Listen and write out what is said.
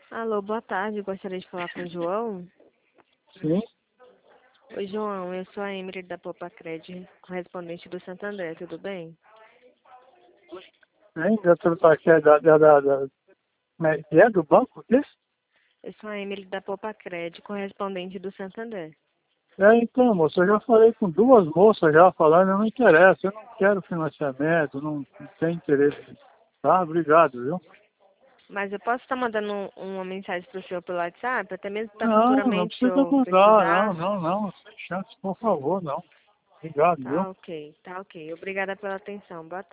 Alô, boa tarde. Gostaria de falar com o João. Sim. Oi, João. Eu sou a Emily da Popacred, correspondente do Santo André. Tudo bem? Ainda tratar aqui é do banco desse? Eu sou a Emily da Popacred, correspondente do Santo André. Então, moça, eu já falei com duas moças já falando, não me interessa, eu não quero financiamento, não tenho interesse. Tá, obrigado, viu? Mas eu posso estar mandando uma mensagem para o senhor pelo WhatsApp, até mesmo para Não futuramente o precisa senhor mudar, precisar. não, sem chance, por favor, não. Obrigado, viu? Tá ok. Obrigada pela atenção. Boa tarde.